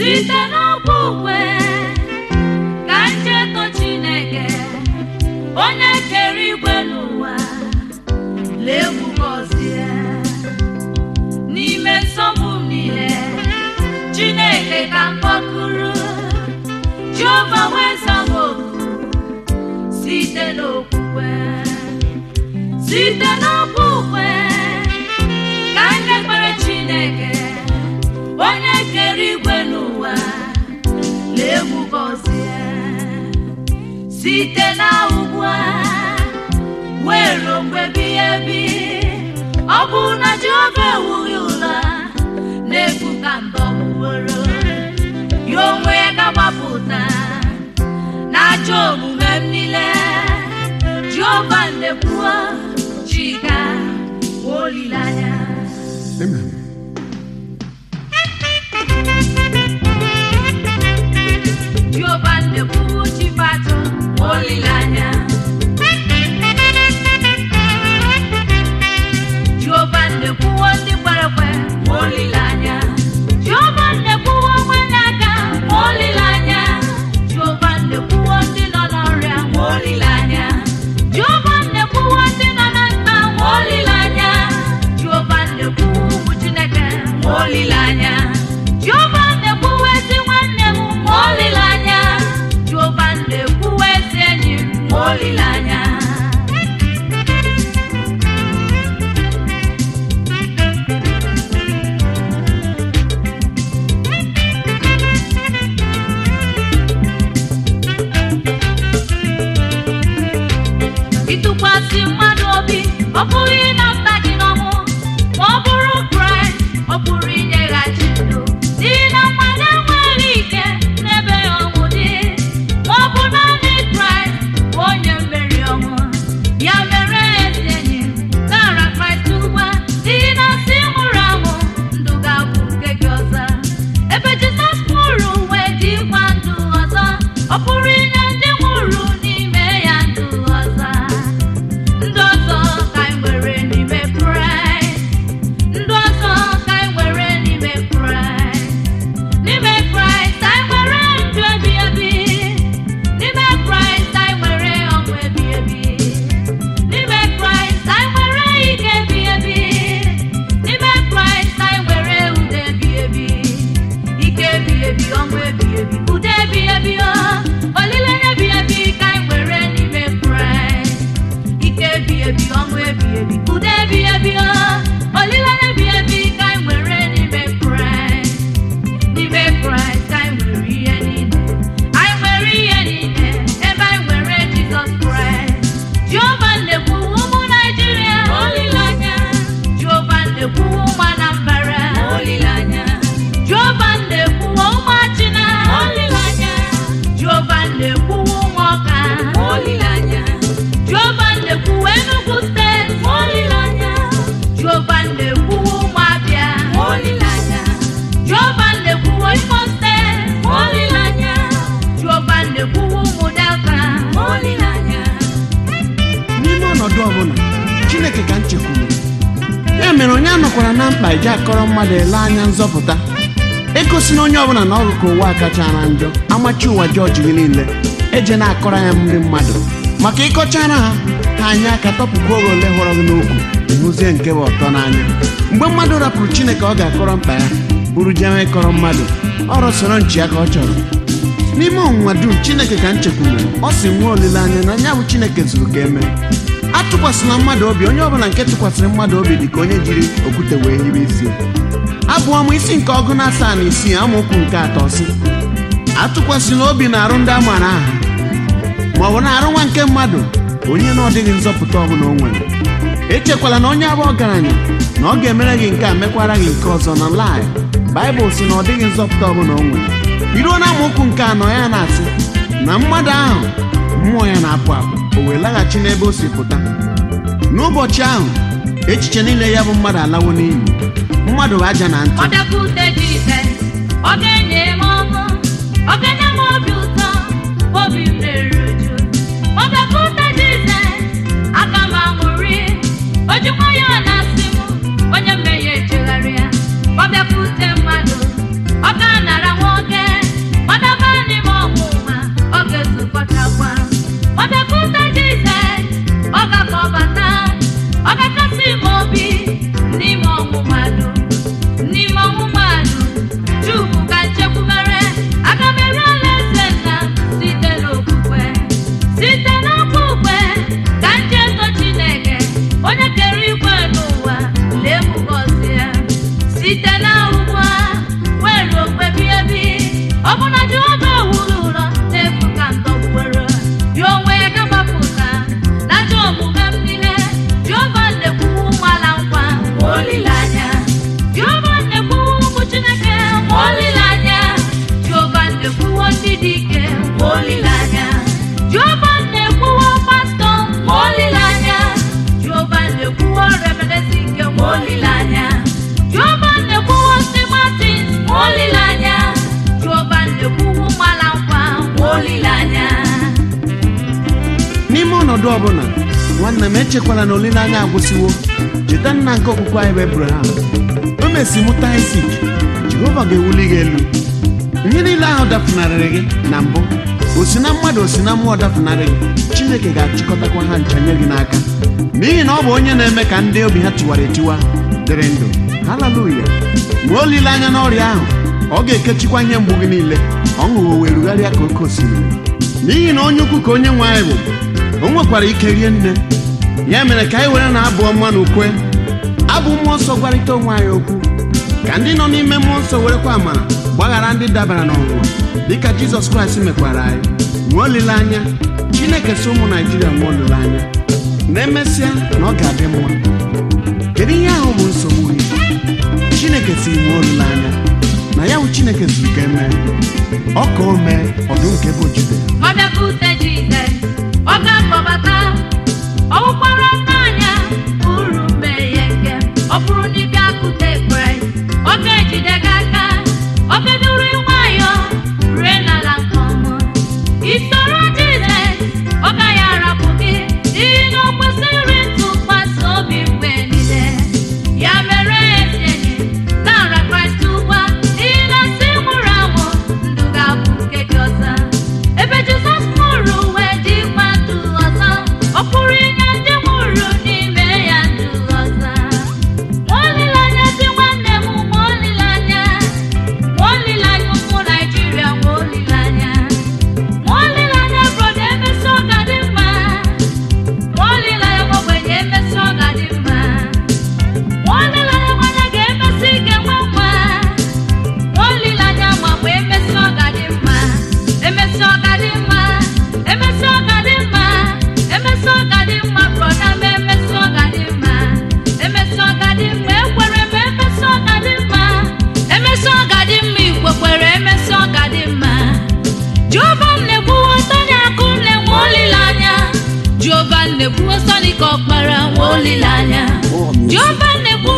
site n'okwukwe ka ncheto Chineke onye kere igwe n'ụwa lee gọzie n'ime nsogbu niile Chineke ka mkpọkụrụ Jehova wee zaa m oku site n'okwukwe ka anyị kpere Chineke onye kere igwe n'ụwa lee gọzie site na ugbu a wee ruo mgbe ebighị ebi. Ọ bụ na Jehova ewughị ụlọ n'efu ka mba ọgwụworo ya onwe ya ga-agbapụta n'ajọ omume m niile. Jehova nnekwuo Chika olileanya. Amen. Jehova nnekwuo Chifatụ olileanya. Jehova nnekwuo ndị kwere ekwe olileanya. Jehova nnekwuo nwanne aka olileanya. Jehova nnekwuo ndị nọ n'ọrịa olileanya. Jehova nnekwuo ndị nọ na mkpa olileanya. Jehova nnekwuo ụmụ Chineke olileanya. Jehova nnekwuo ezi nwanne m olileanya. Jehova nnekwuo ezi enyi m olileanya. Ịtụkwasị mmadụ obi ọ pụrụ ịnapụta gị n'ọnwụ, ma ọ bụrụ Kraịst ọ pụrụ inyeghachi ndụ. N'ihi na mmadụ enweghị ike n'ebe ọnwụ dị, ma ọ bụ naanị Kraịst bụ onye mmeri ọnwụ. Ya mere ezi enyi gara Kraịst ugbu a, n'ihi na si nwụrụ anwụ ndụ ga-abụ nke gị ọzọ. Ebe Jizọs nwụrụ wee dịkwa ndụ ọzọ, ọ pụrụ inye ndị nwụrụ n'ime ya ndụ ọzọ. Ndụ ọzọ ka anyị nwere n'ime Kraịst. Ndụ ọzọ ka anyị nwere n'ime Kraịst. N'ime Kraịst anyị nwere ndụ ebighị ebi. N'ime Kraịst anyị nwere ọṅụ ebighị ebi. N'ime Kraịst anyị nwere ike ebighị ebi. N'ime Kraịst anyị nwere udo ebighị ebi. Ike ebighị ebi, ọṅụ ebighị ebi, udo ebighị ebi, olileanya ebighị ebi ka anyị nwere n'ime Kraịst. Ike ebighị ebi, ọṅụ ebighị ebi, udo ebighị ebi, olileanya ebighị ebi ka anyị nwere n'ime Kraịst. N'ime Kraịst anyị nwere ihe niile. Anyị nwere ihe niile ebe anyị nwere Jizọs Kraịst. Jehova nnekwuo ụmụ Naịjirịa olileanya. Jehova nnekwuo ụmụ Anambra olileanya. Jehova nnekwuo ụmụ Achịna olileanya. Jehova nnekwuo ụmụ Ọka olileanya. Jehova nnekwuo Enugu steeti olileanya. Jehova nnekwuo ụmụ Abịa olileanya. Jehova nnekwuo Imo steeti olileanya. Jehova nnekwuo ụmụ Delta olileanya. N'ime ọnọdụ ọbụla Chineke ka nchekwuru. Ya mere onye anọkwara na mkpa iji akọrọ mmadụ ele anya nzọpụta, egosi na onye ọbụla na ọrụ ka ụwa kachara njọ, amachi ụwa jọji gị niile eje na-akọrọ ya ndị mmadụ, maka ịkọchara ha anya aka tọpụkwa oge ole hụrụ gị n'okwu ịhụzie nke bụ ọtọ n'anya. Mgbe mmadụ rapụrụ Chineke ọ ga-akọrọ mkpa ya bụrụ jewe ịkọrọ mmadụ, ọrụ soro nchi ya ka ọ chọrọ. N'ime ọnwụnwa dum Chineke ka nchekwuru, ọ si nwee olileanya na ya bụ Chineke zuru ka eme. Atụkwasịla mmadụ obi, onye ọbụla nke tụkwasịrị mmadụ obi dị ka onye jiri okwute wee hibe isi. Abụọ m isi nke 7:6 amaokwu nke 3 sị, atụkwasịla obi na arụ ndị a maara aha, ma ọ bụ na arụ nwa nke mmadụ onye na ọ dịghị nzọpụta ọbụla o nwere. Echekwala na onye abụ ọgaranya na ọ ga-emere gị nke a mekwara gị nke ọzọ. Na lai Baịbụl sị na ọ dịghị nzọpụta ọbụla o nwere. Iruo na amaokwu nke 4 ya na-asị na mmadụ ahụ mmụọ ya na-apụ apụ, o wee laghachi n'ebe o si pụta. N'ụbọchị ahụ echiche niile ya bụ mmadụ alawo n'iyi. Mmadụ bụ aja na ntị. Ọ bịakwute Jizọs, ọ ga-enye m ọṅụ, ọ ga-enye m obi ụtọ, obi m na-eru uju. Ọ bịakwute Jizọs, aka m aṅụrị, o jikwa ya na-asị m onye mmehie echegharịa. Ọ bịakwute mmadụ, ọ ga-anara nwoke, mmadụ n'ime ọnwụ mmadụ Chukwu ka nchekwumere aga m eru alaeze nna site n'okwukwe site n'okwukwe ka ncheto Chineke onye kere igwe n'ụwa lee m gọzie site na ugwu were okwe ebi ọ bụ na Jehova wuru ụlọ n'efu ka ndọgbuwere ya onwe ya ga-agbapụta na ajọ omume m niile Jehova na-ekwuwu nwala nkwa ma olileanya Jehova na-ekwuwu ụmụ Chineke ma olileanya Jehova na-ekwuwo ndị dị ike ma olileanya Jehova na-ekwuwo pastọ ma olileanya Jehova na-ekwuwo reverendị ike ma olileanya Jehova na-ekwuwo St. Martins ma olileanya Jehova na-ekwuwo nwala nkwa ma olileanya. N'ime ọnọdụ ọbụla nwanne m echekwala na olileanya agwụsịwo. Cheta nna nke okwukwe anyị bụ Abraham. O mesi mụta Isaac. Jehova ga-ewuli gị elu. Ihe niile ahụ dapụnarịrị gị na mbụ o si na mmadụ o si na mmụọ dapụnarị gị Chineke ga-achịkọtakwa ha ncha nye gị n'aka n'ihi na ọ bụ onye na-eme ka ndị obi ha tiwara etiwa dịrị ndụ. Haleluya! Nwee olileanya n'ọrịa ahụ, ọ ga-ekechikwa ihe mgbu gị niile. Ọṅụ wee rugharịa ka oke osimiri n'ihi na onye ukwu ka onye nwe anyị bụ. O nwekwara ike rie nne. Ya mere ka anyị were na-abụ ọma na ukwe abụ mmụọ nsọ gwarịta onwe anyị okwu ka ndị nọ n'ime mmụọ nsọ werekwa amara gbaghara ndị dabara n'ọnwụnwa dịka Jizọs Kraịst mekwara anyị. Nwee olileanya. Chineke si ụmụ Naịjirịa nwee olileanya na emesịa na ọ ga-adị mma. Kedu ihe ahụ bụ nsogbu gị? Chineke si nwee olileanya na ya bụ Chineke zuru ka emee ọ ka o mee ọdụ nke bụ Juda. Ọ bịakwute Jizọs ọ ga-akpọbata ọ bụkwara n'anya uru mee ihe nke ọ bụrụ na ị bịakwute Kraịst ọ ga-ejide gị aka ọ ga-eduru nwayọọ rue n'ala nke ọma isoro Jizọs ọ gaghị arapụ gị n'ihi na o kwesịrị ntụkwasị obi mgbe niile. Ya mere ezi enyi nara Kraịst ugbu a n'ihi na si nwụrụ anwụ ndụ ga-abụ nke gị ọzọ. Ebe Jizọs nwụrụ wee dịkwa ndụ ọzọ ọ pụrụ inye ndị nwụrụ n'ime ya ndụ ọzọ. Ma olileanya dị nwanne m, ma olileanya ụmụ Naịjirịa, ma olileanya broda emesi ọ ga dị mma, ma olileanya ogbenye emesi ọ ga dị mma, ma olileanya nwanyị ga-emesi ga-enwe nwa, ma olileanya ma mgbe emesi ọ ga dị mma, emesi ọ ga dị mma, emesi ọ ga dị mma, emesi ọ ga dị mma broda m, emesi ọ ga dị mma, emesi ọ ga dị mma, ekwere m emesi ọ ga dị mma, emesi ọ ga dị mma, Igbo kwere emesi ọ ga dị mma. Jehova na-ekwuwo Sọnị akụ na-enwe olileanya. Jehova na-ekwuwo Sọnị ka ọkpara nwe olileanya. Jehova na-ekwu